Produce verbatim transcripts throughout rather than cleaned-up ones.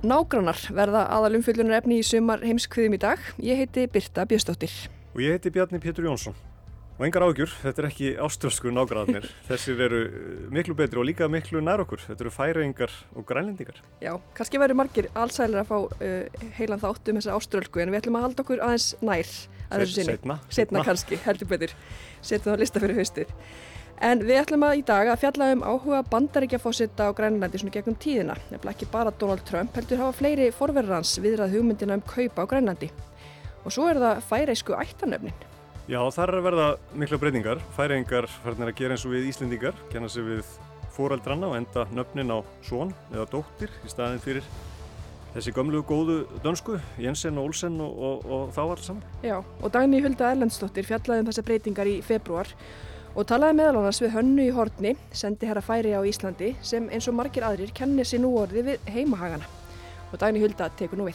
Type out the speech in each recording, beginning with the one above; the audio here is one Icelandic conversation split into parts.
Nágrannar verða aðalumfjöllunarefni í sumar heimskviðum í dag. Ég heiti Birta Björnsdóttir. Og ég heiti Bjarni Pétur Jónsson. Og engar áhyggjur, þetta er ekki áströlsku nágrannarnir. Þessir eru miklu betri og líka miklu nær okkur. Þetta eru Færeyingar og Grænlendingar. Já, kannski væru margir alsælir að fá uh, heilan þátt um þessa áströlsku, en við ætlum að halda okkur aðeins nær að þessu sinni. Seinna. Seinna kannski, heldur betur. Setjum það á lista fyrir haustið. En við ætlum að í dag að fjalla um áhuga Bandaríkjaforseta á Grænlandi svona gegnum tíðina. Nefnilega ekki bara Donald Trump, heldur hafa fleiri forverar hans viðrað hugmyndina um kaupa á Grænlandi. Og svo er það færeysku ættarnöfnin. Já, þar er að verða mikla breytingar. Færeyingar farnir að gera eins og við Íslendingar, kenna sig við foreldranna og enda nöfnin á son eða dóttir í staðinn fyrir þessi gömlu góðu dönsku, Jensen og Olsen og, og, og þá alls saman. Já, og Dagný Hulda Erlendsdóttir fjallaði um þessar breytingar í febrúar og talaði meðal annars við Hönnu í Horni, sendiherra Færeyja á Íslandi, sem eins og margir aðrir kennir sig nú orðið við heimahagana. Og Dagný Hulda tekur nú við.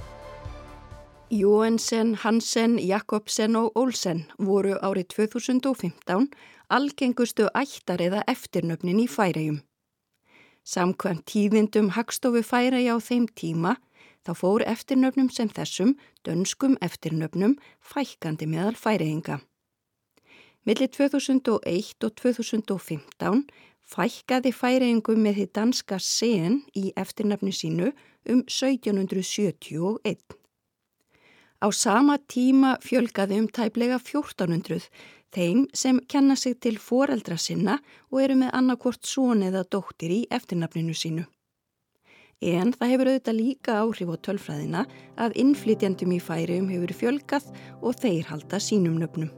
Joensen, Hansen, Jakobsen og Olsen voru árið tvö þúsund og fimmtán algengustu ættar eða eftirnöfnin í Færeyjum. Samkvæmt tíðindum Hagstofu Færeyja á þeim tíma þá fór eftirnöfnum sem þessum, dönskum eftirnöfnum, fækkandi meðal Færeyinga. Milli tvö þúsund og eitt og tvö þúsund og fimmtán fækkaði Færeyingum með hið danska sen í eftirnafni sínu um sautján hundruð sjötíu og eitt. Á sama tíma fjölgaði um tæplega fjórtán hundruð þeim sem kenna sig til foreldra sinna og eru með annarkvort son eða dóttir í eftirnafninu sínu. En það hefur auðvitað líka áhrif á tölfræðina að innflytjendum í Færeyjum hefur fjölgað og þeir halda sínum nöfnum.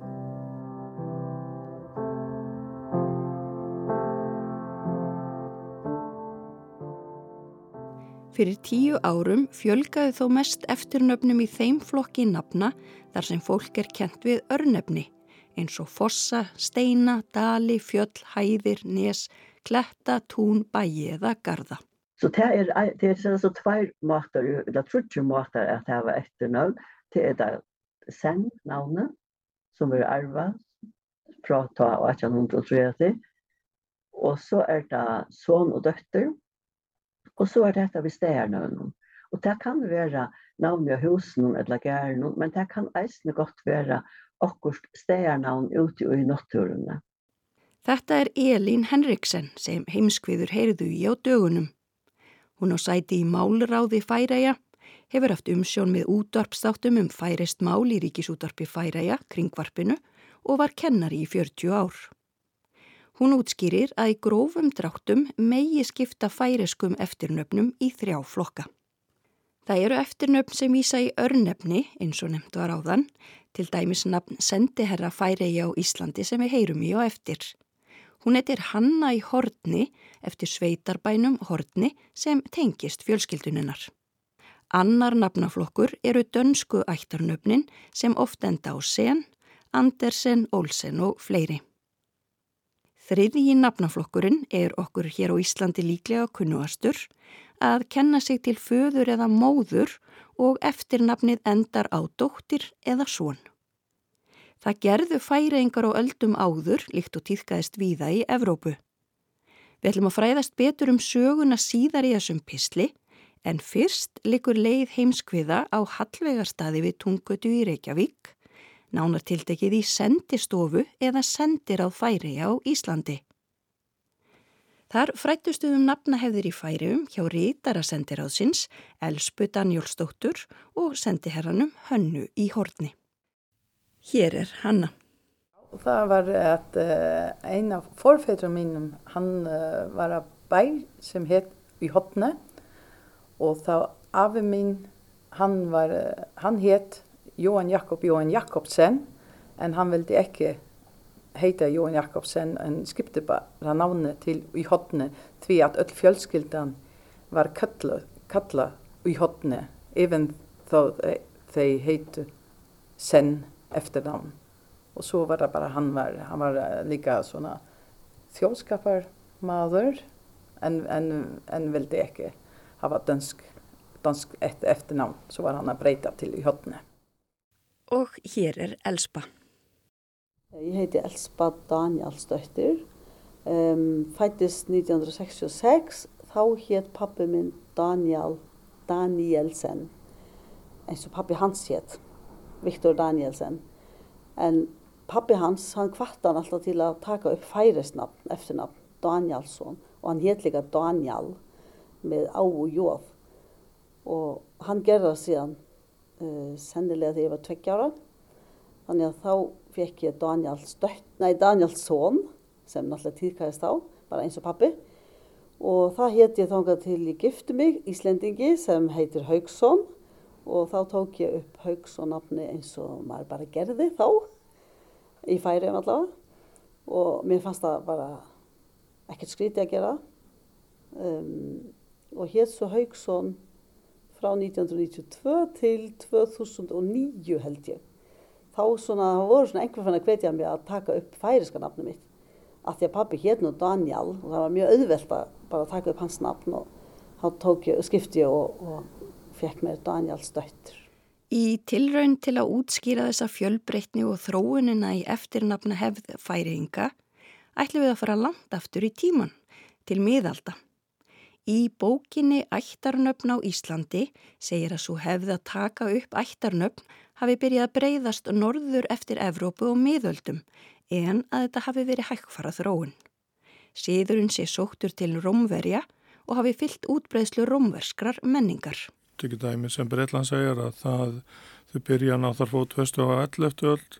Fyrir tíu árum fjölgaði þó mest eftirnöfnum í þeim flokki nafna þar sem fólk er kennt við örnefni, eins og fossa, steina, dali, fjöll, hæðir, nes, kletta, tún, bæi eða garða. Så det er, det er så tvær måter, eller trutje måter at hava efternøvn. Det er det sen-navnet, som er arva fra atten tretti, og så er det son og døtter. Og så er dette ved stedernøvnen. Og det kan være navnet av husen eller gærnen, men det kan eisne godt være akkurat stedernavn ute i naturene. Þetta er Elín Henriksen sem heimskviður heyrðu í á dögunum. Hún á sæti í málráði Færeyja, hefur haft umsjón með útvarpsþáttum um færeyskt mál í Ríkisútvarpi Færeyja, kringvarpinu, og var kennari í fjörutíu ár. Hún útskýrir að í grófum dráttum megi skipta færeyskum eftirnöfnum í þrjá flokka. Það eru eftirnöfn sem vísa í örnefni, eins og nefnt var áðan, til dæmis nafn sendiherra Færeyja á Íslandi sem við heyrum í á eftir. Hún heitir Hanna í Horni eftir sveitarbænum Horni sem tengist fjölskylduninnar. Annar nafnaflokkur eru dönsku ættarnöfnin sem oft enda á sen, Andersen, Olsen og fleiri. Þriðji nafnaflokkurinn er okkur hér á Íslandi líklega kunnugastur að kenna sig til föður eða móður og eftirnafnið endar á dóttir eða son. Það gerðu Færeyingar á öldum áður líkt og tíðkaðist víða í Evrópu. Við ætlum að fræðast betur um söguna síðar í þessum pistli, en fyrst liggur leið heimskviða á Hallveigarstaði við Túngötu í Reykjavík, nánar tiltekið í sendistofu eða sendiráð Færeyja á Íslandi. Þar fræddust um nafnahefðir í Færeyjum hjá ritara sendiráðsins, Elsbu Danjólfsdóttur og sendiherranum Hönnu í Horni. Hér er Hanna. Það var að uh, einn af forfædrum mínum, hann uh, var að bæ sem heit í Horni og þá afi mín, hann, var, uh, hann heit Johan Jakob Johan Jakobsen, en han ville ikke heita Johan Jakobsen, en skipte bara navnet til i Horni, því at öll fjölskyldan var kalla, kalla i Horni, even though they heitu sen efternavn. Og så var det bara han var, han var lika såna þjóðskaparmaður, en, en, en ville ikke hava dansk, dansk efternavn, så var han að breyta til i Horni. Og hér er Elspa. Jeg heter Elspa Danielsdóttir. Um, fættist nítján hundrað sextíu og sex. Þá hét pappi minn Daniel Danielsen, eins og pappi hans het, Viktor Danielsen. En pappi hans, han kvatte han alltid til å taka upp færesnavn, efternavn, Danielsson, og han het lika Daniel med au og jov. Og han gerði síðan uh, sennilega þegar ég var tveggja ára. Þannig að þá fekk ég Daniels dött, nei Danielsson, sem náttúrulega tíðkæðist þá, bara eins og pappi. Og það hétt ég þangað til ég gifti mig, Íslendingi, sem heitir Hauksson. Og þá tók ég upp Hauksson nafni eins og maður bara gerði þá, í Færeyjum allavega. Og mér fannst það bara ekkert skrítið að gera. Um, og hétt svo Hauksson frá nítján hundrað níutíu og tvö til tvö þúsund og níu held ég. Þá svona, það voru svona einhver fann að hvetja mig að taka upp færiska nafni mitt. Af því að pappi hét nú Daniel og það var mjög auðvelt að bara taka upp hans nafn og þá tók ég, skipti ég og, og fekk mér Daniels dóttur. Í tilraun til að útskýra þessa fjölbreytni og þróunina í eftirnafna hefð Færeyinga ætlum við að fara langt aftur í tíman, til miðalda. Í bókinni Ættarnöfn á Íslandi segir að svo hefði að taka upp ættarnöfn hafi byrjað að breiðast norður eftir Evrópu og miðöldum en að þetta hafi verið hægfara þróun. Siðurinn sé sóttur til Rómverja og hafi fyllt útbreiðslu rómverskrar menningar. Ekki dæmi sem Bretland segir að það þau byrja ná þar fótfestu á elleftu öld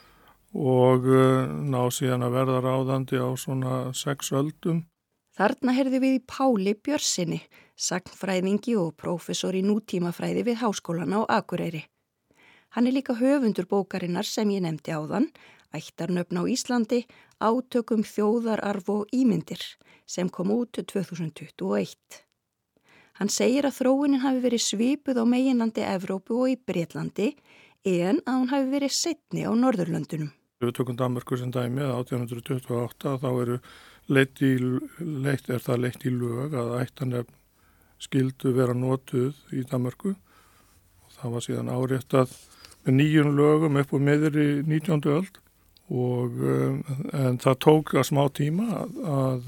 og ná síðan að verða ráðandi á svona sex öldum. Þarna heyrðu við í Páli Björnsinni, sagnfræðingi og prófessor í nútímafræði við Háskólann á Akureyri. Hann er líka höfundur bókarinnar sem ég nefndi áðan, Ættarnöfn á Íslandi, átökum þjóðararf og ímyndir, sem kom út tvö þúsund tuttugu og eitt. Hann segir að þróunin hafi verið svipuð á meginlandi Evrópu og í Bretlandi, en að hún hafi verið seinni á Norðurlöndunum. Við tökum Danmörku sem dæmi að átján hundruð tuttugu og átta þá eru leitt í, leitt, er það leitt í lög að ættarnöfn skildu vera notuð í Danmörku og það var síðan áréttað með nýjum lögum upp og meður í nítjándu öld og um, en það tók að smá tíma að, að,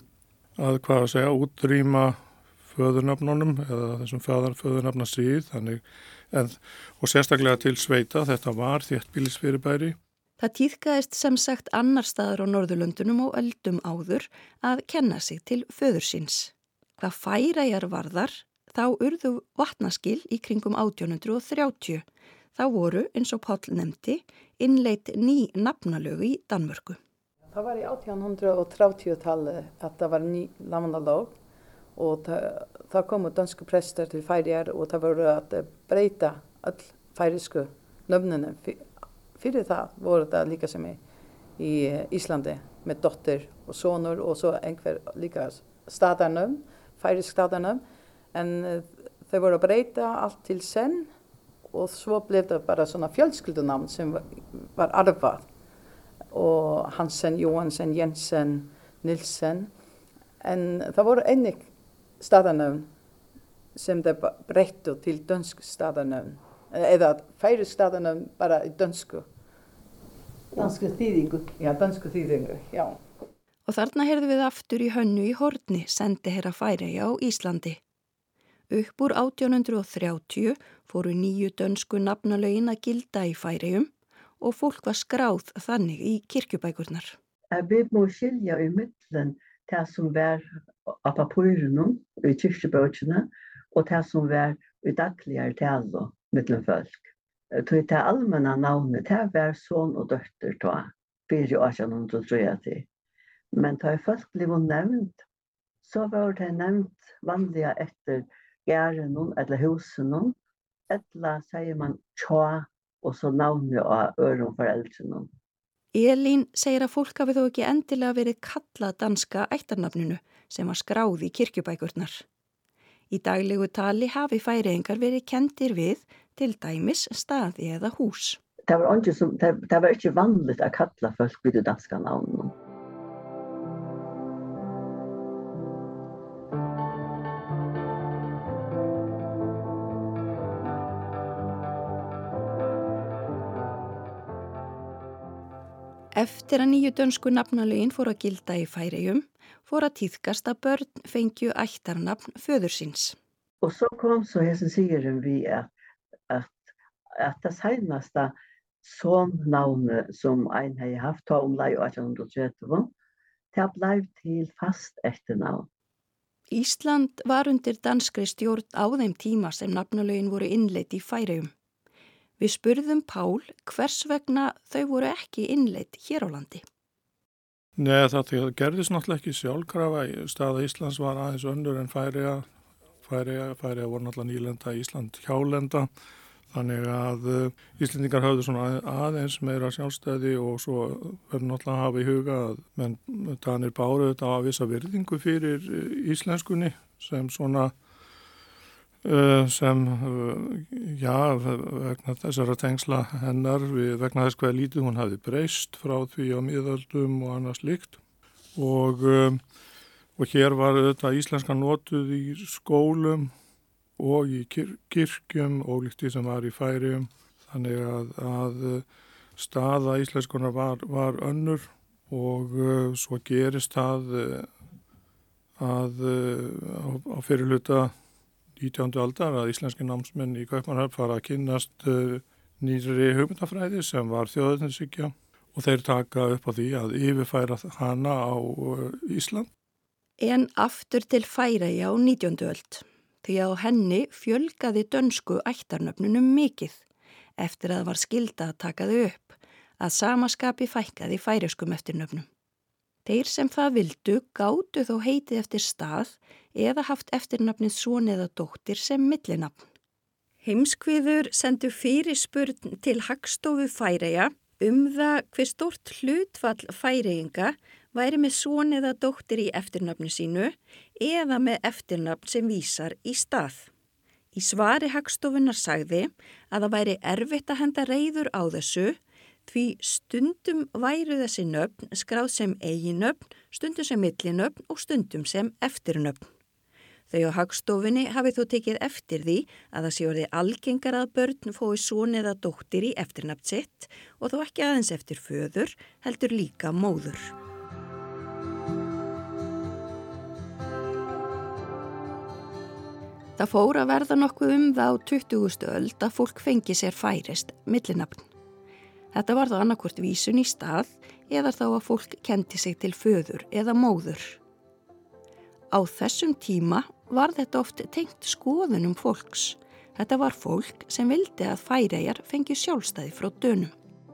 að hvað að segja, útrýma föðurnafnunum eða þessum föðurnafna síð þannig, en, og sérstaklega til sveita, þetta var þéttbýlisfyrirbæri. Það tíðkaðist sem sagt annar staðar á Norðurlöndunum og öldum áður að kenna sig til föður síns. Hvað Færeyjar varðar, þá urðu vatnaskil í kringum átján hundruð og þrjátíu. Þá voru, eins og Páll nefndi, innleitt ný nafnalög í Danmörku. Það var í átján hundrað og þrjátíu-talið að það var ný nafnalög og það, það komu dansku prestar til Færeyjar og það voru að breyta öll færeysku nöfnunum. Fyrir það voru það líka sem í, í Íslandi með dóttir og sonur og så einhver líka staðarnöfn, færeysk staðarnöfn, en þau voru að breyta allt til senn og svo blev det bara såna fjölskyldunamn som var, var arvad. Och Hansen, Johansen, Jensen, Nilsen. En det var en stadarnöfn som det breyttu til dönsk stadarnöfn. Eða færeysk stadarnöfn bara í dönsku. Dansku þýðingu. Já, dansku þýðingu, já. Og þarna heyrðu við aftur í Hönnu í Horni, sendiherra Færeyja á Íslandi. Upp úr átján hundruð og þrjátíu fóru nýju dönsku nafnalögin að gilda í Færeyjum og fólk var skráð þannig í kirkjubækurnar. Við må skilja í millen það som var á papírunum í kirkjubækurna og það som var í dagligare tala millen folk. Það er allmänna navnet, það var son og døtter ta, fyrir átján hundrað og þrjátíu. Men það er folk blev nevnt, så var det nevnt vanliga efter gærenum eller husenum, eller sier man tja, og så navnet av ørum foreldrenum. Elín segir að fólk hafi þó ekki endilega verið kallað danska ættarnafninu sem var skráð í kirkjubækurnar. Í daglegu tali hafi Færeyingar verið kendir við til dæmis staði eða hús. Det var, ikke, som, det, det var ikke vanligt að kalla folk við det danska navnum. Eftir að nýju dönsku nafnalögin fór að gilda í Færeyjum, fór að tíðkast að börn fengju ættarnafn föður síns. Och så kom så hesen sigeren vi at, at, at det senaste sonnavnet som ein hei haft ta om lei arton trettio, det blev til fast efternavn. Ísland var undir danskri stjórn á þeim tíma sem nafnalögin voru innleidd í Færeyjum. Við spurðum Pál hvers vegna þau voru ekki innleidd hér á landi. Nei, það gerðist náttúrulega ekki sjálfkrafa. Staða Íslands var aðeins önnur en Færeyja. Færeyja, Færeyja voru náttúrulega nýlenda, Ísland hjálenda. Þannig að uh, Íslendingar höfðu svona aðeins meira sjálfstæði og svo verður náttúrulega að hafa í huga að menn Danir báru þetta að vissa virðingu fyrir uh, íslenskunni sem svona uh, sem uh, já, vegna þessara tengsla hennar við, vegna þess hvað lítið hún hafði breyst frá því á miðöldum og annars líkt og, uh, og hér var þetta íslenska notuð í skólum og í kyr- kirkjum og líkt því sem var í Færeyjum. Þannig að, að staða íslenskunar var, var önnur og uh, svo gerist það uh, að uh, á, á fyrirluta nítjándu aldar að íslenski námsmenn í Kaupmannahöfn fara að kynnast uh, nýrri hugmyndafræði sem var þjóðernishyggja og þeir taka upp á því að yfirfæra hana á uh, Ísland. En aftur til Færeyja á nítjándu öld. Því að á henni fjölgaði dönsku ættarnöfnunum mikið eftir að það var skylda að taka þau upp, að samaskapi fækkaði færeyskum eftirnöfnum. Þeir sem það vildu gátu þó heitið eftir stað eða haft eftirnafnið son eða dóttir sem millinafn. Heimskviður sendu fyrirspurn til Hagstofu Færeyja um það hver stórt hlutfall Færeyinga væri með son eða dóttir í eftirnafnu sínu eða með eftirnafn sem vísar í stað. Í svari Hagstofunnar sagði að það væri erfitt að henda reiður á þessu því stundum væru þessi nöfn skráð sem eiginnöfn, stundum sem millinöfn og stundum sem eftirnöfn. Þau á Hagstofunni hafi þó tekið eftir því að það sé orðið algengar að börn fái son eða dóttir í eftirnafn sitt og þó ekki aðeins eftir föður, heldur líka móður. Það fór að verða nokkuð um það á tuttugustu öld að fólk fengi sér færeyskt millinafn. Þetta var þá annarkvort vísun í stað eða þá að fólk kendi sig til föður eða móður. Á þessum tíma var þetta oft tengt skoðunum fólks. Þetta var fólk sem vildi að Færeyjar fengi sjálfstæði frá Dönum.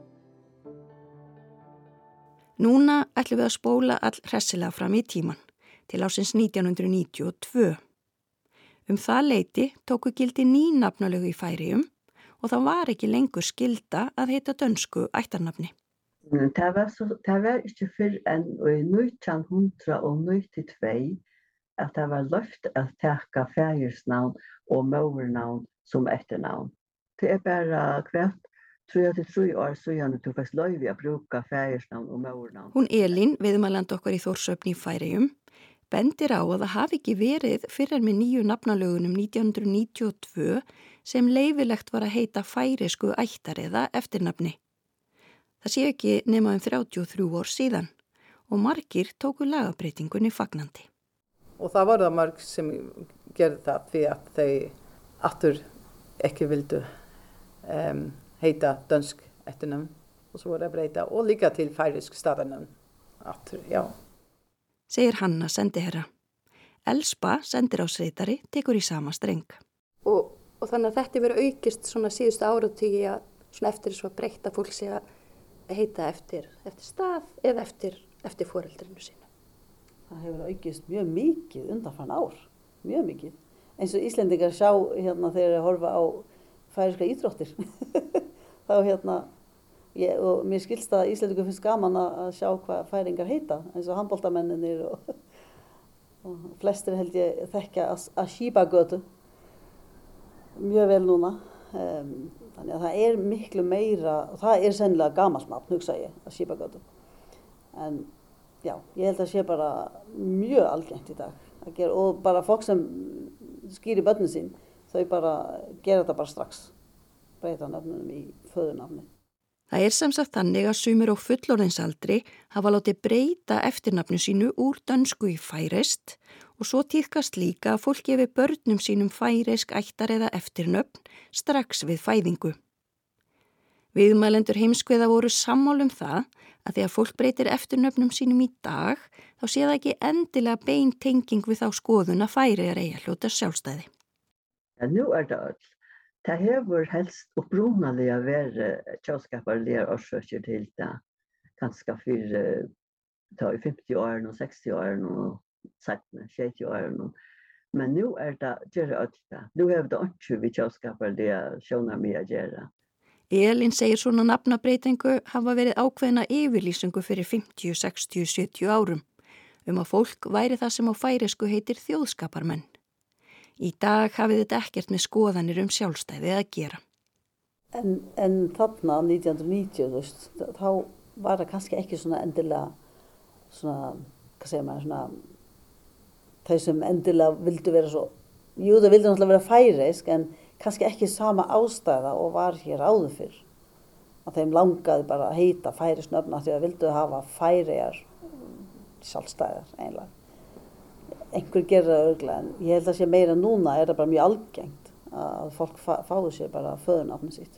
Núna ætlum við að spóla all hressilega fram í tíman til ársins nítján hundruð níutíu og tvö. Um það leyti tóku gildi ný nafnalög í Færeyjum og það var ekki lengur skylda að heita dönsku ættarnafni. Det var, så, det var ikke før enn i nítjan hundrað níutíu at det var løft at taka fægersnavn og móðurnavn som etternavn. Det er bare hvert tre til tre år siden du faktisk løyvi að bruka fægersnavn og móðurnavn. Hún Elín, viðmælandi okkar í Þórshöfn í Færeyjum, bendir á að það hafi ekki verið fyrir með nýju nafnalögunum nítján hundruð níutíu og tvö sem leyfilegt var að heita færeysku ættar eða eftirnafni. Það sé ekki nema um þrjátíu og þrjú ár síðan og margir tóku lagabreitingunni fagnandi. Og það var það marg sem gerði það því að þau aftur ekki vildu um, heita dönsk eftirnafn og svo voru að breyta og líka til færeysk staðarnafn aftur, já. Segir Hanna sendiherra. Elspa, sendiráðsritari, tekur í sama streng. Og, og þannig að þetta verið aukist svona síðustu áratugi að svona eftir svo breyta fólk sé að heita eftir, eftir stað eða eftir, eftir foreldrinu sínu. Það hefur aukist mjög mikið undanfarn ár, mjög mikið. Eins og Íslendingar sjá hérna þegar þeir horfa á færeyska íþróttir. Þá hérna, ég, og mér skilst að Íslendingur finnst gaman að sjá hvað færingar heita, eins og handboltamennir og, og flestir held ég þekkja að Skípagötu mjög vel núna. Um, þannig að það er miklu meira, og það er sennilega gamalt nafn, hugsa ég, að Skípagötu. En já, ég held að sé bara mjög algengt í dag að gera, og bara fólk sem skýri börnin sín, þau bara gera þetta bara strax, breyta nafnunum í föðurnafni. Það er sem sagt þannig að sumir á fullorðinsaldri hafa látið breyta eftirnafnu sínu úr dönsku í færeist og svo tíðkast líka að fólk gefi börnum sínum færeisk ættar eða eftirnöfn strax við fæðingu. Viðmælendur heimskviða voru sammála um það að þegar fólk breytir eftirnöfnum sínum í dag þá sé það ekki endilega bein tenging við þá skoðun að Færeyjar eigi að hljóta sjálfstæði. En nú er það öll. Det hefur helst upprunalega verið tjóðskaparlegar orsøkir til det, kanskje fyrir ta i femtio åren og sextio åren og sextio, sjuttio åren. Men nu er det gjøre öll det. Nu hefur det ikke vi tjóðskaparlegar sjónar mig að gera. Elín segir svona nafnabreitingu hafa verið ákveðna yfirlýsingu fyrir fimmtíu, sextíu, sjötíu árum um að fólk væri það sem á færeysku heitir þjóðskaparmenn. Í dag hafið þetta ekkert með skoðanir um sjálfstæði að gera. En, en þarna nítján níutíu, þú veist, þá var það kannski ekki svona endilega, svona, hvað segir maður, svona, þau sem endilega vildu vera svo, jú það vildu náttúrulega vera færeysk, en kannski ekki sama ástæða og var hér áður fyrr. Að þeim langaði bara að heita færeysk nöfn af því að vildu hafa Færeyjar sjálfstæðar einlega. Einhver gerir það örglega, en ég held að sé meira núna er það bara mjög algengt að fólk fái sér bara föðurnafni sitt.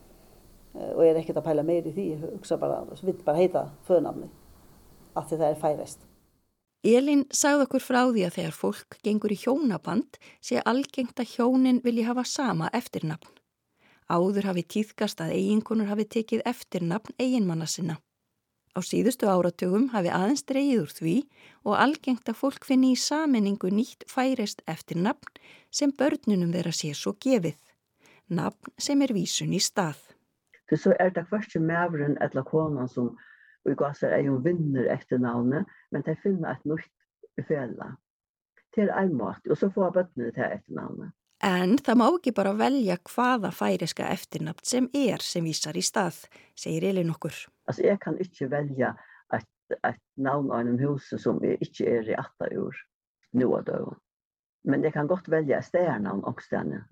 Og er ekkert að pæla meira í því, hugsa bara, vill bara heita föðurnafni af því það er færeist. Elín sagði okkur frá því að þegar fólk gengur í hjónaband sé algengt að hjónin vilji hafa sama eftirnafn. Áður hafi tíðkast að eiginkonur hafi tekið eftirnafn eiginmanna sinna. Á síðustu áratugum hafi aðeins dregið úr því og algengt að fólk finni í sameiningu nýtt færeist eftirnafn sem börnunum þeirra sé svo gefið. Nafn sem er vísun í stað. För så er det hverki mævren eller konan som i gassar er jo vinner efternavnet, men de finner et nytt fela. Det er en måte, og så får börnene til efternavnet. En það má ekki bara velja hvaða færeyska eftirnafn sem er sem vísar í stað, segir Elín okkur. Altså, jeg kan ikke velja et, et navn av en hus som jeg ikke er i atta ur nå og døgn. Men jeg kan godt velja et stedernavn også denne.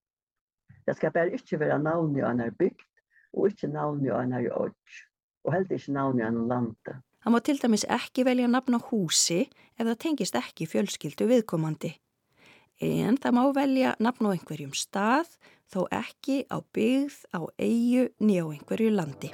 Det skal bare ikke være navn i en bygd, og ikke navn i en odds, og heller ikke navn i en lande. Hann má til dæmis ekki velja nafn á húsi ef það tengist ekki fjölskyldu viðkomandi. En það má velja nafn á einhverjum stað, þó ekki á byggð, á eyju, né á einhverju landi.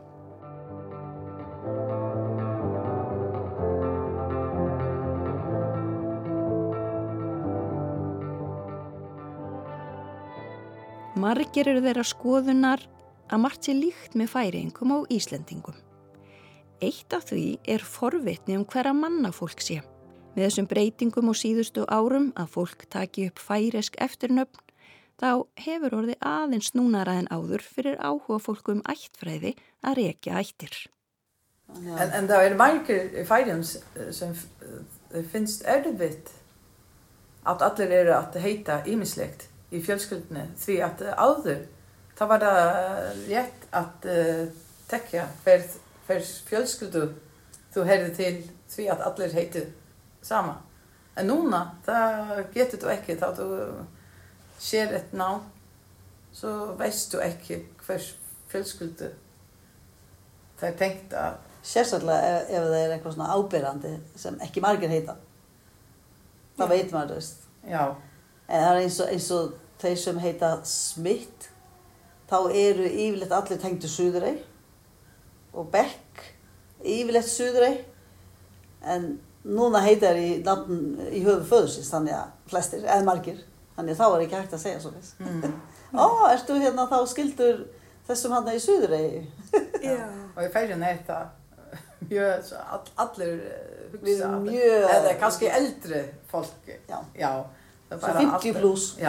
Margir eru þeirra skoðunar að margt sé líkt með Færeyingum og Íslendingum. Eitt af því er forvitni um hverra manna fólk sé. Með þessum breytingum á síðustu árum að fólk taki upp færeysk eftirnöfn, þá hefur orðið aðeins núnara en áður fyrir áhuga fólk um ættfræði að rekja ættir. En, en það er margir í Færeyjum sem finnst erfitt að allir eru að heita ýmislegt í fjölskyldunni, því að áður það var það rétt að uh, tekja hver, hver fjölskyldu þú heyrði til því að allir heitu sama. En núna, það getur þú ekki, þá þú sér eitt navn, svo veist þú ekki hver fjölskyldu það er tengt að. Sérstaklega ef, ef það er eitthvað svona ábyrrandi sem ekki margir heita. Það veit maður, þú veist. Já. En það er eins og, eins og þeir sem heita Smith, þá eru yfirleitt allir tengdu Suðurey og Beck, yfirleitt Suðurey, en núna heita þær í nafn í höfu föðusins, þannig að flestir, eða margir, þannig að þá er ekki hægt að segja svona. Mm. Ó, ertu hérna þá skildur þessum hann í Suðurey? Já. Og í Færeyjum er þetta mjög, all, allir hugsa, mjög, eða kannski eldri fólk. Já. Já. Svo fimmtíu pluss. Já.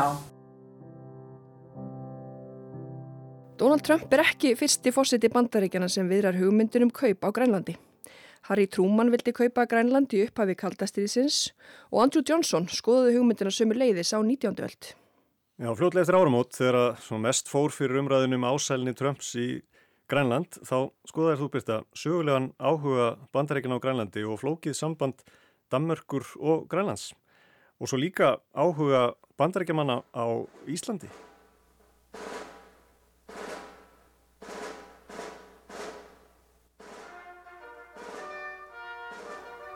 Donald Trump er ekki fyrsti forseti Bandaríkjanna sem viðrar hugmyndin um kaup á Grænlandi. Harry Truman vildi kaupa Grænland í upphafi kalda stríðsins og Andrew Johnson skoðaði hugmyndina sömuleiðis á nítjándu öld. Já, fljótlega eftir áramót, þegar mest fór fyrir umræðinu um ásælni Trumps í Grænland, þá skoðaðir þú, Birta, sögulegan áhuga Bandaríkjanna á Grænlandi og flókið samband Danmerkur og Grænlands. Og svo líka áhuga Bandaríkjamanna á Íslandi.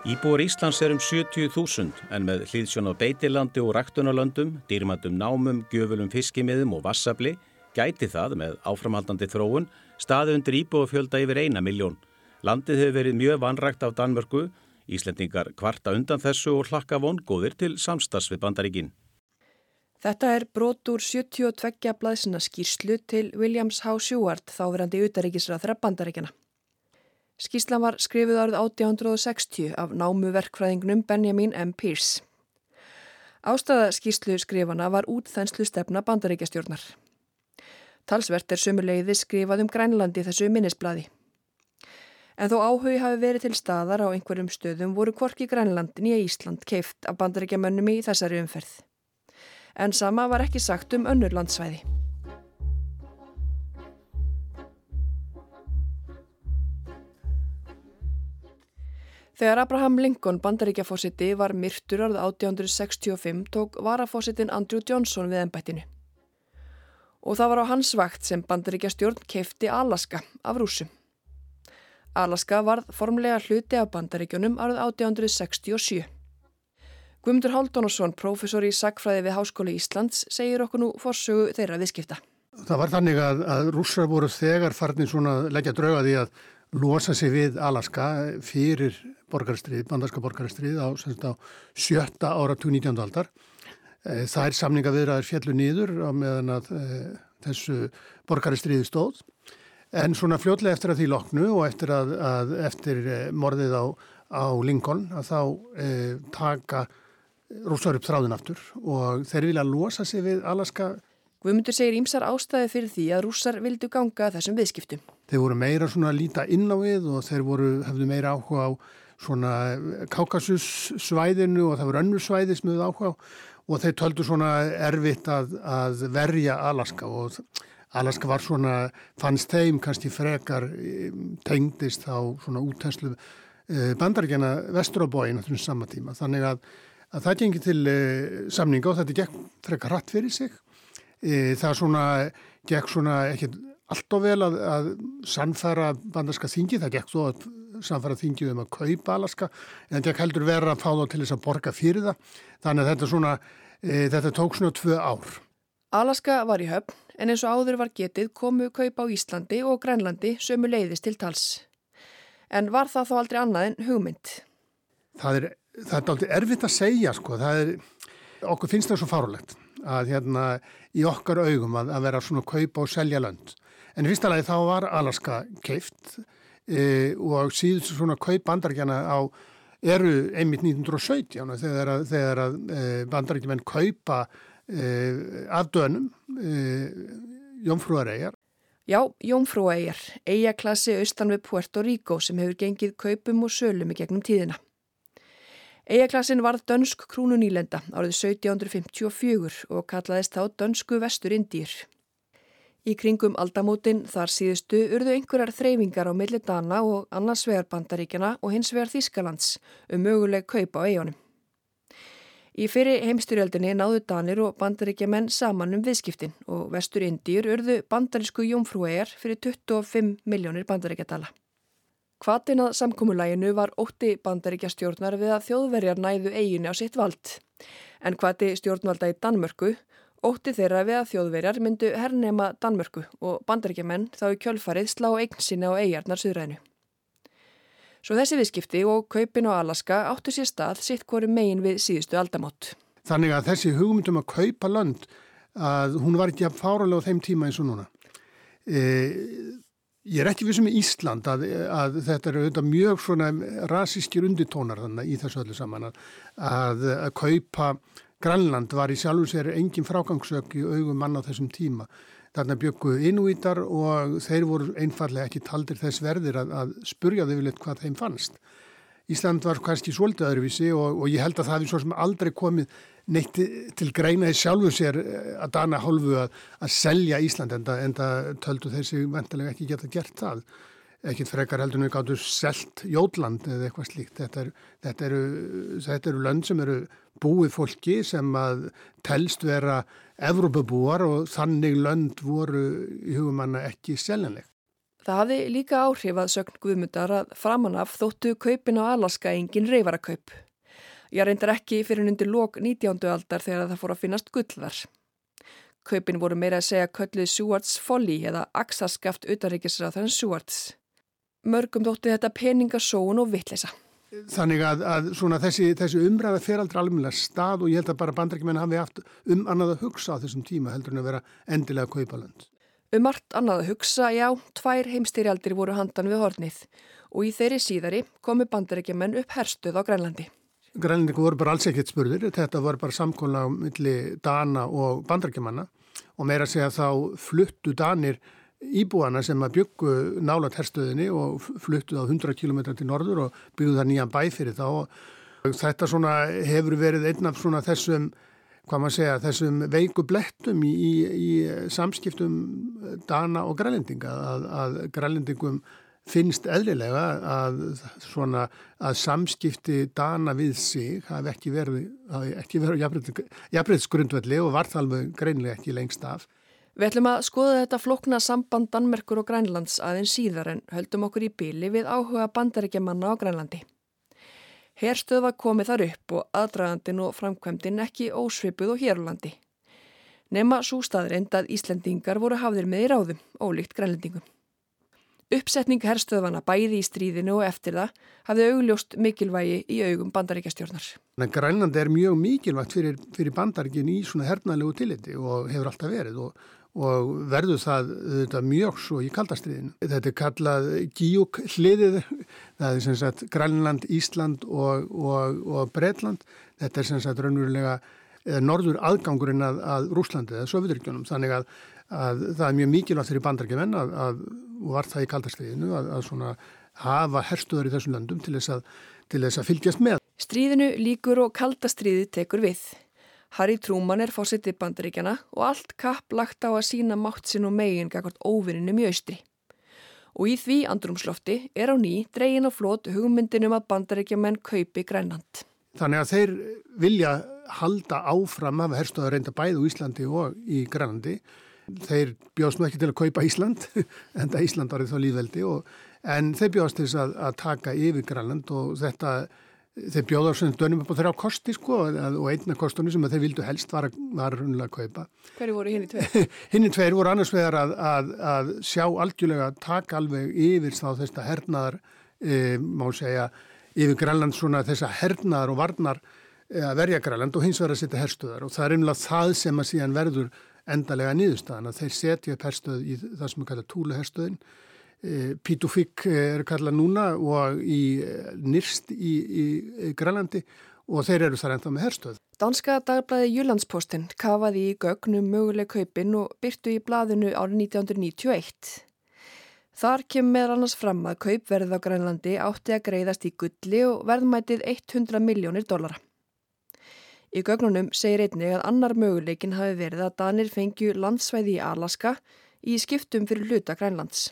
Íbúar Íslands er um sjötíu þúsund en með hliðsjón á beitilandi og ræktunarlöndum, dýrmætum námum, gjöfulum fiskimiðum og vassafli gæti það með áframhaldandi þróun staði undir íbúafjölda yfir eina milljón. Landið hefur verið mjög vanrækt af Danmörku, Íslendingar kvarta undan þessu og hlakka vongóðir til samstarfs við Bandaríkin. Þetta er brot úr sjötíu og tveggja blaðsina skýrslu til Williams H. Seward, þáverandi utanríkisráðherra Bandaríkjanna. Skýrslan var skrifuð árið átján hundruð og sextíu af námuverkfræðingnum Benjamin M. Pierce. Ástæða skýrslu skrifana var útþenslu stefna Bandaríkjastjórnar. Talsvert er sömuleiðis skrifað um Grænlandi þessu minnisblaði. En þó áhugi hafi verið til staðar á einhverjum stöðum voru hvorki Grænland né Ísland keypt af Bandaríkjamönnum í þessari umferð. En sama var ekki sagt um önnur landsvæði. Þegar Abraham Lincoln Bandaríkjaforseti var myrtur árið átján hundruð sextíu og fimm tók varaforsetinn Andrew Johnson við embættinu. Og það var á hans vakt sem Bandaríkjastjórn keypti Alaska af Rússum. Alaska varð formlega hluti af Bandaríkjunum árið átján hundruð sextíu og sjö. Guðmundur Hálfdanarson, prófessor í sagnfræði við Háskóla Íslands, segir okkur nú forsögu þeirra viðskipta. Það var þannig að, að Rússar voru þegar farnir svona leggja drauga því að losa sig við Alaska fyrir borgarastríð, bandarska borgarastríð á, á sjötta áratug nítjándu aldar. Þær samningaviðræður féllu niður á meðan að e, þessu borgarastríði stóð. En svona fljótlega eftir að því loknu og eftir að, að eftir morðið á, á Lincoln að þá e, taka Rússar upp þráðin aftur og þeir vilja losa sig við Alaska. Guðmundur segir ýmsar ástæði fyrir því að Rússar vildu ganga þessum viðskiptum. Þeir voru meira svona að líta inn á við og þeir voru, hefðu meira áhuga á svona Kákasussvæðinu og það voru önnur svæði sem hefðu áhuga á og þeir töldu svona erfitt að, að verja Alaska og Alaska var svona, fannst þeim kannski frekar tengdist á svona útenslu Bandaríkjanna vestur á bóginn á þessum sama tíma. Þannig að, að það gengi til samninga og þetta gekk frekar hratt fyrir sig. Það svona, gekk svona ekki allt of vel að, að sannfæra bandarska þingi, það gekk þó að sannfæra þingi um að kaupa Alaska, en það gekk heldur vera að fá þá til þess að borga fyrir það. Þannig að þetta, svona, e, þetta tók svona tvö ár. Alaska var í höfn, en eins og áður var getið komu kaup á Íslandi og Grænlandi sömu leiðis til tals. En var það þó aldrei annað en hugmynd? Það er, það er aldrei erfitt að segja, sko. Það er, okkur finnst það svo fárulegt að hérna í okkar augum að, að vera svona kaupa og selja lönd. En í fyrsta lagi þá var Alaska keypt e, og síðust svona kaup Bandaríkjanna á eru einmitt nítján hundruð og sautján þegar að, þegar að e, Bandaríkjamenn kaupa e, af Dönum e, Jómfrúareyjar. Já, Jómfrúareyjar, eyjaklassi austan við Puerto Rico sem hefur gengið kaupum og sölum í gegnum tíðina. Eyjaklassin varð dönsk krúnunýlenda árið sautján hundruð fimmtíu og fjögur og kallaðist þá dönsku Vestur-Indíur. Í kringum aldamótin þar síðustu urðu einhverjar þreifingar á milli Dana og annars vegar Bandaríkjana og hins vegar Þýskalands um möguleg kaup á eyjunum. Í fyrri heimstyrjöldinni náðu Danir og Bandaríkjamenn saman um viðskiptin og Vestur-Indíur urðu bandarísku Jómfrúeyjar fyrir tuttugu og fimm milljónir bandaríkjadala. Hvatinn að samkomulaginu var ótti Bandaríkjastjórnar við að Þjóðverjar næðu eyjunni á sitt vald. En hvati stjórnvalda í Danmörku ótti þeirra við að Þjóðverjar myndu hernema Danmörku og Bandaríkjamenn þá í kjölfarið slá eign sinni á eyjarnar suðrænu. Svo þessi viðskipti og kaupin á Alaska áttu sér stað sitt hvoru megin við síðustu aldamót. Þannig að þessi hugmyndum að kaupa lönd, að hún var ekki að fáralega á þeim tíma eins og núna. E Ég er ekki vissum með Ísland að, að þetta eru auðvitað mjög svona rasískir undirtónar þannig í þessu öllu saman að, að, að kaupa Grænland var í sjálfu sér engin frágangsök í augum mann á þessum tíma. Þarna bjöggu inúítar og þeir voru einfallega ekki taldir þess verðir að, að spurja þau yfirleitt hvað þeim fannst. Ísland var kannski svolítið öðruvísi og, og ég held að það hefði svo sem aldrei komið neitt til greina í sjálfu sér að Dana hálfu að, að selja Ísland en það töldu þessi vantilega ekki geta gert það. Ekkit frekar heldur við gáttu selt Jótland eða eitthvað slíkt. Þetta, er, þetta, eru, þetta eru lönd sem eru búið fólki sem að telst vera Evrópubúar og þannig lönd voru í hugum manna ekki seljanleg. Það hafði líka áhrif að sögn Guðmundar að framan af þóttu kaupin á Alaska engin reyfarakaup. Ég reyndar ekki fyrir undir lok nítjándu aldar þegar það fór að finnast gull þar. Kaupin voru meira að segja kölluð Seward's Folly eða axarskaft utanríkisráðherrans Sewards. Mörgum þótti þetta peningasóun og vitleysa. Þannig að, að svona þessi, þessi umræða fer aldrei almennilega stað og ég held að bara Bandaríkjamenn hafi haft um annað að hugsa á þessum tíma heldur en að vera endilega að kaupa lönd. Um margt annað að hugsa, já, tvær heimstyrjaldir voru handan við hornið og í þeirri síðari komu Bandaríkjamenn upp herstöð á Grænlandi. Grænlendingar voru bara alls ekkert spurðir, þetta var bara samkomulag á milli Dana og Bandaríkjamanna og meira að segja þá fluttu Danir íbúana sem að byggu nálægt herstöðinni og fluttu þá hundrað kílómetra til norður og byggðu það nýjan bæ fyrir þá og þetta svona hefur verið einn af svona þessum hvað maður segja, þessum veiku blettum í, í, í samskiptum Dana og Grænlendinga að, að Grænlendingum finnst eðlilega að, svona, að samskipti Dana við sig hafi ekki verið, hafi ekki verið jafnréttisgrundvelli og var það alveg greinilega ekki lengst af. Við ætlum að skoða þetta flókna samband Danmerkur og Grænlands aðeins síðar en höldum okkur í bili við áhuga Bandaríkjamanna á Grænlandi. Herstöð var komið þar upp og aðdragandinn og framkvæmdinn ekki ósvipuð og hér á landi. Nema sú staðreind að Íslendingar voru hafðir með í ráðum, ólíkt Grænlendingum. Uppsetning herstöðvana bæði í stríðinu og eftir það hafði augljóst mikilvægi í augum Bandaríkjastjórnar. Grænland er mjög mikilvægt fyrir, fyrir Bandaríkin í svona hernalegu tilliti og hefur alltaf verið og og verður það þetta mjög svo í kaldastriðinu. Þetta er kallað Gíuk hliðið, það er sem sagt Grænland, Ísland og, og, og Bretland. Þetta er sem sagt raunverulega norður aðgangurinn að, að Rússlandi eða Sovétríkjunum. Þannig að, að það er mjög mikilvægt fyrir Bandaríkjamenn að, að, og var það í kaldastriðinu að, að svona hafa herstöðar í þessum löndum til þess að, til þess að fylgjast með. Stríðinu lýkur og kaldastriðið tekur við. Harry Truman er forseti Bandaríkjana og allt kapp lagt á að sína mátt sinn og megin gagvart óvininum í austri. Og í því andrúmslofti er á ný dregin á flot hugmyndin um að Bandaríkjamenn kaupi Grænland. Þannig að þeir vilja halda áfram af herstöðar reynda bæði á Íslandi og í Grænlandi. Þeir bjóðst nú ekki til að kaupa Ísland, en það Ísland var þá lýðveldi, og, en þeir bjóðst til að, að taka yfir Grænland og þetta þeir bjóða sem dönum upp á þeirra kosti sko og einna kostunni sem þeir vildu helst var, var runnilega að kaupa. Hverju voru hinni tveir? Hinni tveir voru annars vegar að, að, að sjá algjörlega taka alveg yfir þá þessa hernaðar, e, má segja, yfir Grænland svona þessa hernaðar og varnar e, að verja Grænland og hins vegar að setja herstöðar og það er einlega það sem að síðan verður endalega niðurstaðan að þeir setja upp herstöð í það sem er kallað Túluherstöðin. Pituffik er kallað núna og í Nyrst í, í, í Grænlandi og þeir eru þar ennþá með herstöð. Danska dagblaði Jyllandsposten kafaði í gögnum möguleg kaupin og byrtu í blaðinu árið nítján hundruð níutíu og eitt. Þar kemur meðal annars fram að kaupverð á Grænlandi átti að greiðast í gulli og verðmætið hundrað milljónir dollara. Í gögnunum segir einnig að annar möguleikin hafi verið að Danir fengju landsvæði í Alaska í skiptum fyrir hluta Grænlands.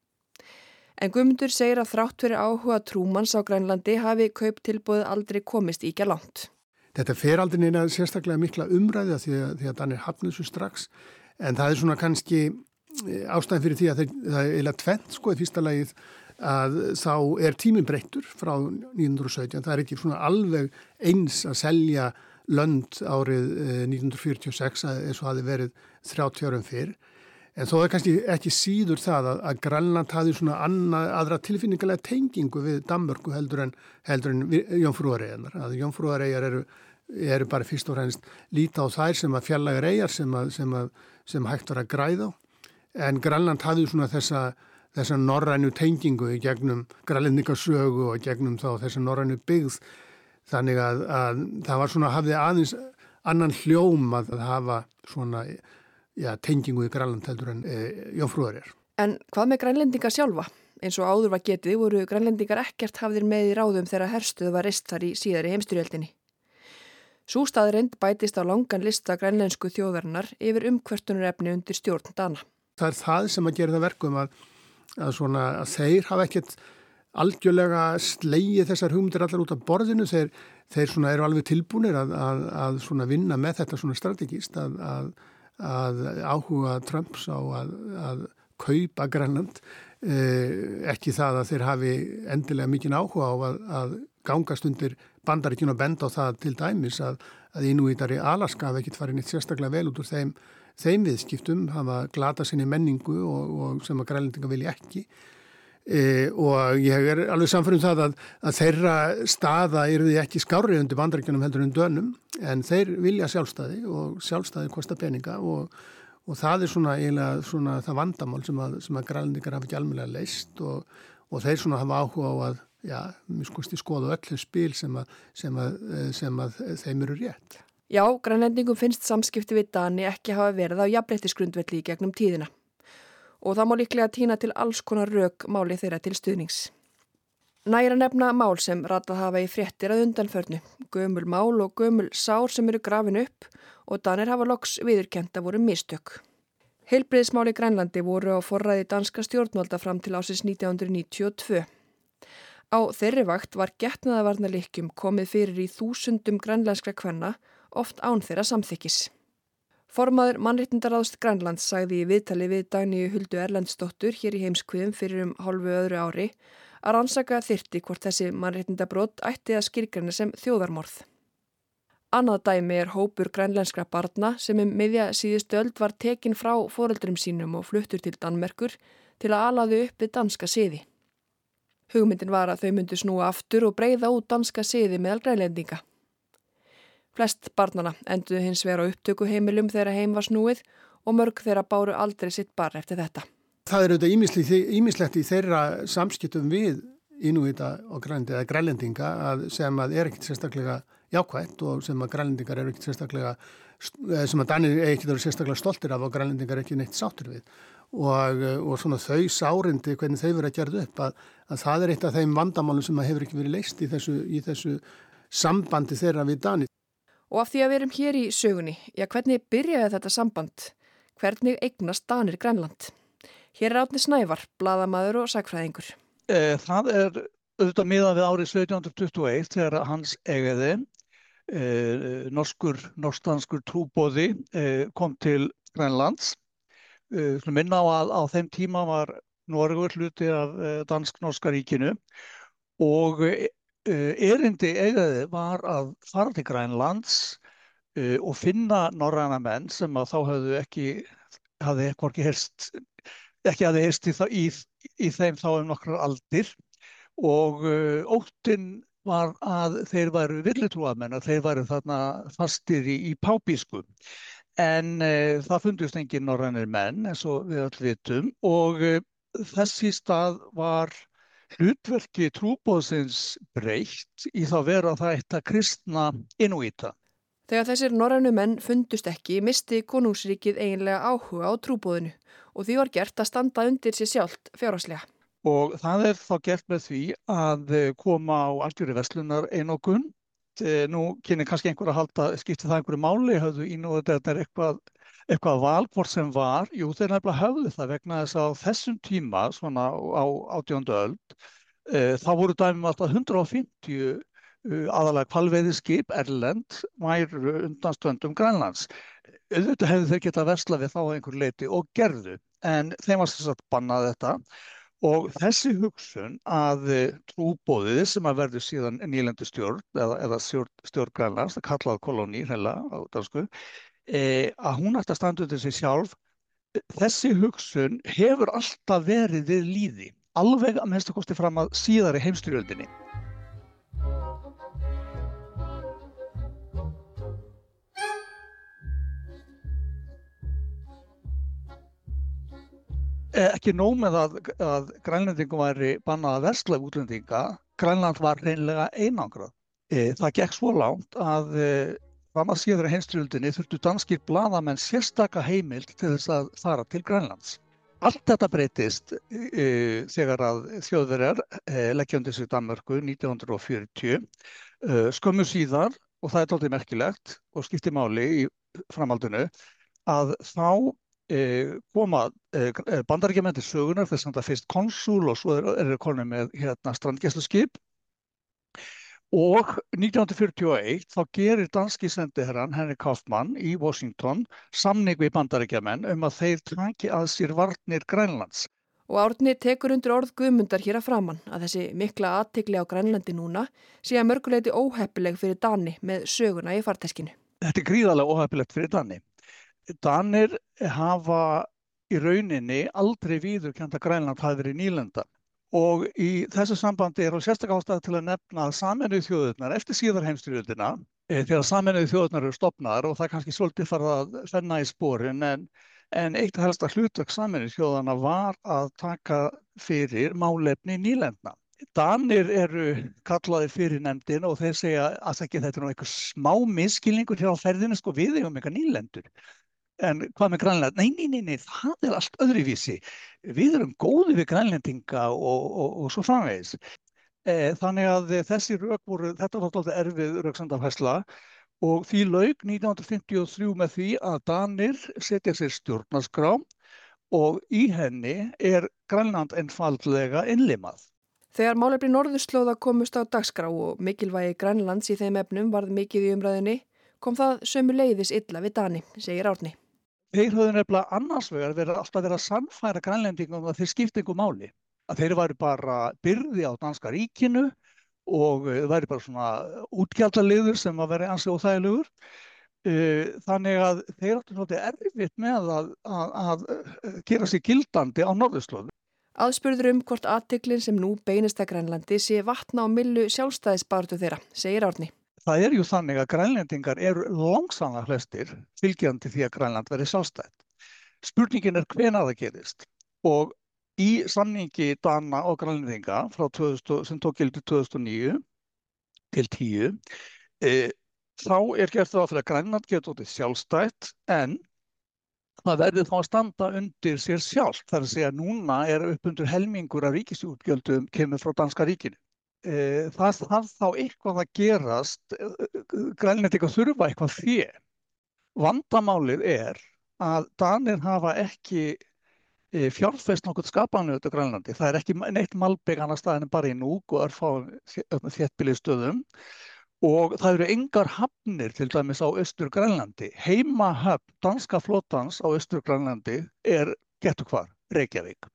En Guðmundur segir að þrátt fyrir áhuga Trúmans á Grænlandi hafi kauptilboðið aldrei komist íkja langt. Þetta fer aldrei neina sérstaklega mikla umræði því að, því að Danir hafnið svo strax en það er svona kannski ástæðan fyrir því að það er eiginlega tvennt sko í fyrsta lagið að þá er tíminn breyttur frá nítján hundruð og sautján. Það er ekki svona alveg eins að selja lönd árið nítján hundruð fjörutíu og sex eins og hafi verið þrjátíu árum fyrr. En þó er kannski ekki síður það að, að Grænland hafi svona anna, aðra tilfinningalega tengingu við Danmörku heldur en, heldur en Jómfrúareyjarnar. Að Jómfrúareyjar eru, eru bara fyrst og fremst líta á þær sem að fjarlægar eyjar sem, að, sem, að, sem hægt var að græða á. En Grænland hafi svona þessa, þessa norrænu tengingu í gegnum grænlendingasögu og gegnum þá þessa norrænu byggð. Þannig að, að það var svona hafði aðeins annan hljóm að, að hafa svona Já, tengingu í Grænland heldur en e, Jómfrúareyjar. En hvað með grænlendinga sjálfa? Eins og áður var getið voru grænlendingar ekkert hafðir með í ráðum þegar herstöð var reist þar í síðari heimsstyrjöldinni. Sú staðreind bætist á langan lista grænlensku þjóðarinnar yfir umkvörtunarefni undir stjórn Dana. Það er það sem að gera það verkum að, að, svona, að þeir hafa ekkert algjörlega slegið þessar hugmyndir allar út af borðinu. Þeir, þeir svona eru alveg tilbúnir að, að, að svona vinna með þetta svona strategíst að, að að áhuga Trumps á að, að kaupa Grænland ekki það að þeir hafi endilega mikinn áhuga á að, að gangast undir Bandaríkjunum og benda á það til dæmis að, að Inúítar í Alaska hafa ekkert farið neitt sérstaklega vel út úr þeim, þeim viðskiptum, hafa glata sinni menningu og, og sem að grænlendingar vilja ekki. E, og ég er alveg samfærum það að, að þeirra staða eru því ekki skárri undir Bandaríkjunum heldur en Dönum, en þeir vilja sjálfstæði og sjálfstæði kostar peninga og, og það er svona eiginlega svona það vandamál sem að, sem að grænlendingar hafa ekki almennilega leyst og, og þeir svona hafa áhuga á að, já, mér skoðst ég skoða öllu spil sem að, sem að, sem að þeim eru rétt. Já, grænlendingum finnst samskipti við Dani ekki hafa verið á jafnréttisgrundvelli í gegnum tíðina. Og það má líklega tína til alls konar rök máli þeirra til stuðnings. Næra nefna mál sem ratað hafa í fréttir að undanförnu, gömul mál og gömul sár sem eru grafin upp og Danir hafa loks viðurkennt að voru mistök. Heilbrigðismál í Grænlandi voru á forræði danska stjórnvalda fram til ársins nítján hundruð níutíu og tvö. Á þeirri vakt var getnaðarvarnarlykkjum komið fyrir í þúsundum grænlenskra kvenna, oft án þeirra samþykkis. Formaður Mannréttindaráðs Grænlands sagði í viðtali við Dagnýju Huldu Erlendsdóttur hér í Heimskviðum fyrir um hálfu öðru ári að rannsaka þyrfti hvort þessi mannréttindabrót ætti að skilgreina sem þjóðarmorð. Annað dæmi er hópur grænlenskra barna sem um miðja síðustu öld var tekin frá foreldrum sínum og fluttur til Danmerkur til að ala þau upp við danska siði. Hugmyndin var að þau myndu snúa aftur og breiða út danska siði meðal grænlendinga. Flest barnana enduðu hins vegar á upptökuheimilum þegar heim var snúið og mörg þeirra báru aldrei sitt barn eftir þetta. Það er auðvitað ýmislegt í þeirra samskiptum við Inúíta og Grænlandi eða grænlendinga að sem að er ekkert sérstaklega jákvætt og sem að grænlendingar eru ekkert sérstaklega, sem að Danir ekkert eru sérstaklega stoltir af og grænlendingar ekki neitt sáttur við. Og, og svona þau sárindi, hvernig þau verið að gera upp, að, að það er eitt af þeim vandamálum sem hefur ekki verið leyst í þessu, í þessu sambandi þeirra við Danir. Og af því að við erum hér í sögunni, já hvernig byrjaði þetta samband? Hvernig eignast Danir Grænland? Hér er Árni Snævar, blaðamaður og sagfræðingur. Það er auðvitað miðað við árið sautján hundruð tuttugu og eitt þegar hans eigiði, eh, norskur, norsk-danskur trúboði eh, kom til Grænlands. Eh, minna á að á þeim tíma var Noregur hluti af eh, dansk-norska ríkinu og eh, erindi eigiði var að fara til Grænlands uh, og finna norræna menn sem að þá höfðu ekki, hafði hvorki heyrst, ekki hafði heyrst í, í, í þeim þá um nokkrar aldir og uh, óttinn var að þeir væru villutrúarmenn, að þeir væru þarna fastir í, í pápísku. En uh, það fundust engin norrænir menn eins og við öll vitum og uh, þessi stað var hlutverki trúboðsins breytt í þá vera að það eitt að kristna Inúíta. Þegar þessir norrænu menn fundust ekki, misti konungsríkið eiginlega áhuga á trúboðinu og því var gert að standa undir sér sjálft fjárhagslega. Og það er þá gert með því að koma á algjöru verslunar einokun. Nú kynni kannski einhver að halda, skipti það einhverju máli, höfðu Inúítar þetta er eitthvað eitthvað val hvort sem var, jú þeir nefnilega höfðu það vegna þess að á þessum tíma, svona á átjándu öld, e, þá voru dæmum alltaf hundrað og fimmtíu e, aðalega hvalveiðiskip erlend væru undan stöndum Grænlands. Auðvitað hefðu þeir getað verslað við þá á einhver leyti og gerðu, en þeim var sem sagt bannað þetta og þessi hugsun að trúboðið sem að verður síðan nýlendu stjórn eða, eða stjórn, stjórn Grænlands, það kallað kolóní hreinlega á dansku, Eh, að hún ætti að standa undir sig sjálf. Þessi hugsun hefur alltaf verið við lýði, alveg að minnsta kosti fram að síðari heimsstyrjöldinni. Eh, ekki nóg með að, að Grænlendingum væri bannað að versla útlendinga, Grænland var hreinlega einangrað. Eh, það gekk svo langt að eh, fram að síðari heimsstyrjöldinni þurftu danskir blaðamenn sérstaka heimild til þess að fara til Grænlands. Allt þetta breytist e, þegar að Þjóðverjar e, leggja undir sig Danmörku nítján hundruð fjörutíu. E, skömmu síðar, og það er dálítið merkilegt og skiptir máli í framhaldinu, að þá e, koma e, Bandaríkjamenn til sögunar, þess að það fyrst konsúl og svo er, er konum með hérna, strandgæsluskip. Og nítján hundruð fjörutíu og eitt þá gerir danski sendiherrann Henrik Kaufmann í Washington samning við Bandaríkjamenn um að þeir taki að sér varnir Grænlands. Og Árni tekur undir orð Guðmundar hér að framan að þessi mikla athygli á Grænlandi núna sé að mörguleiti óheppileg fyrir Dani með söguna í farteskinu. Þetta er gríðarlega óheppilegt fyrir Dani. Danir hafa í rauninni aldrei viðurkennt að Grænland hafi verið nýlenda. Og í þessu sambandi er á sérstaklega ástæða til að nefna að Sameinuðu þjóðirnar eftir síðar heimsstyrjöldina, þegar Sameinuðu þjóðirnar eru stofnaðar og það er kannski svolítið farið að fenna í sporin, en, en eitt helsta hlutverk Sameinuðu þjóðanna var að taka fyrir málefni nýlendna. Danir eru kallaðir fyrir nefndin og þeir segja að ekki, þetta er nú eitthvað smá misskilningur hér á ferðinu, sko, við eigum eitthvað nýlendur. En hvað með Grænland? Nei, nei, nei, nei, það er allt öðruvísi. Við erum góði við grænlendinga og, og, og svo framvegis. E, þannig að þessi rök voru, þetta var alltaf erfið röksemdafærsla og því lauk nítján hundruð fimmtíu og þrjú með því að Danir setja sér stjórnarskrá og í henni er Grænland einfaldlega innlimað. Þegar málefni norðurslóða komust á dagskrá og mikilvægi Grænlands í þeim efnum varð mikið í umræðinni, kom það sömuleiðis illa við Dani, segir Árni. Þeir höfðu nefnilega annars vegar verið alltaf verið að sannfæra Grænlendingum að þeir skipti einhver máli. Að þeir væri bara byrði á danska ríkinu og væri bara svona útgjaldaliður sem að veri ansi óþægilegur. Þannig að þeir áttu svolítið erfitt með að, að, að gera sig gildandi á norðurslóðum. Aðspurður um hvort athyglin sem nú beinist að Grænlandi sé vatna á millu sjálfstæðisbaráttu þeirra, segir Árni. Það er ju þannig að grænlendingar eru langsamlega flestir fylgjandi því að Grænland verði sjálfstætt. Spurningin er hvenær það gerist og í samningi Dana og grænlendinga frá tvö þúsund, sem tók gildi tvö þúsund og níu til tíu, e, þá er gert ráð fyrir að Grænland geti orðið sjálfstætt en það verði þá að standa undir sér sjálft. Það er að segja að núna er upp undir helmingur af ríkisútgjöldum kemur frá danska ríkinu. Það þarf þá eitthvað að gerast, grænlendingar þurfa eitthvað fé. Vandamálið er að Danir hafa ekki fjárfest nokkuð skapanlegt á Grænlandi. Það er ekki neitt malbik annars staðar en bara í Núk og örfáum þéttbýlisstöðum og það eru engar hafnir til dæmis á Austur-Grænlandi. Heimahöfn danska flotans á Austur-Grænlandi er getur hvar, Reykjavík.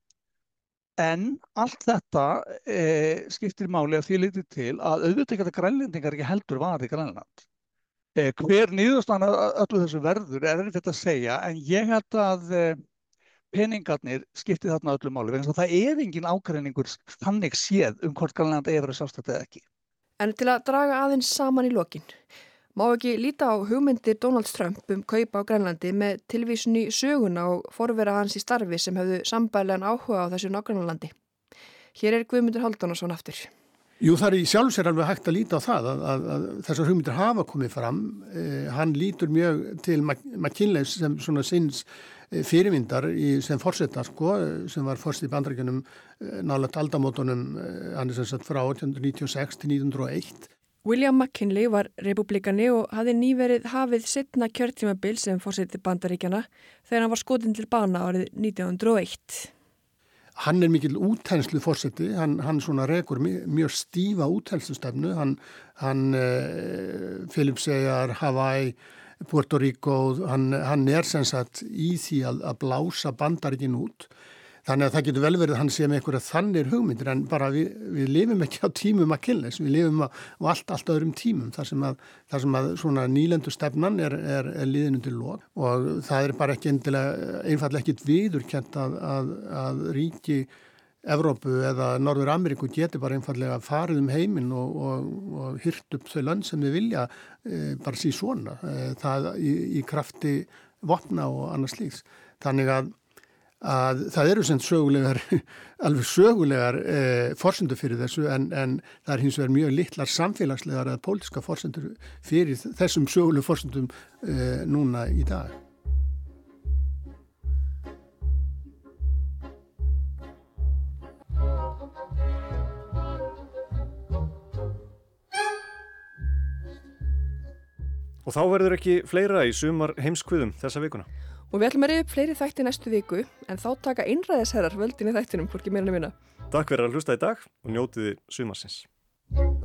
En allt þetta e, skiptir máli að því litið til að auðvitað geta grænlendingar ekki heldur varið Grænland. E, hver niðurstaðan öllu þessu verður er erfitt að segja en ég held að e, peningarnir skipti þarna öllu máli. Vegna það er engin ágreiningur þannig séð um hvort Grænland eigi að vera sjálfstætt eða ekki. En til að draga aðeins saman í lokin. Má ekki líta á hugmyndir Donald Trump um kaupa á Grænlandi með tilvísun í söguna og forvera hans í starfi sem hefðu sambærilegan áhuga á þessu nágrannalandi. Hér er Guðmundur Hálfdanarson aftur. Jú, það er í sjálfs er alveg hægt að líta á það að, að, að þessar hugmyndir hafa komið fram. Eh, hann lítur mjög til McKinley sem svona sinns eh, fyrirmyndar í, sem forseta, sko, sem var forseti í Bandaríkjunum eh, nálægt aldamótunum, eh, hann er sem sagt frá átján hundruð níutíu og sex til nítján hundruð og eitt. William McKinley var republikani og hafði nýverið hafið seinna kjörtímabil sem forseti Bandaríkjana þegar hann var skotinn til bana árið nítján hundruð og eitt. Hann er mikil úthenslu forseti, hann, hann svona rekur mjög stífa úthenslustefnu, hann, hann eh, Filipseyjar, Hawaii, Puerto Rico, hann, hann er sem sagt í því að, að blása Bandaríkin út. Þannig að það getur vel verið að hann sé með einhverja þannir hugmyndir en bara við, við lifum ekki á tímum McKinleys, við lifum á, á allt, allt öðrum tímum þar sem að, þar sem að svona nýlendu stefnan er, er, er liðin undir lok og það er bara ekki endilega, einfallega ekkit viðurkennt að, að, að ríki Evrópu eða Norður Ameríku geti bara einfallega farið um heiminn og, og, og hyrt upp þau lönd sem við vilja e, bara sí svona, e, það í, í krafti vopna og annars slíks. Þannig að að það eru sem sögulegar, alveg sögulegar eh, forsendur fyrir þessu en, en það er hins vegar mjög litlar samfélagslegar eða pólitíska forsendur fyrir þessum sögulegu forsendum eh, núna í dag. Og þá verður ekki fleira í sumar heimskviðum þessa vikuna. Og við ætlum að reyða upp fleiri þætti næstu viku, en þá taka einræðisherrar völdin í þættinum, hvorki meira en minna. Takk fyrir að hlusta í dag og njótiði sumarsins.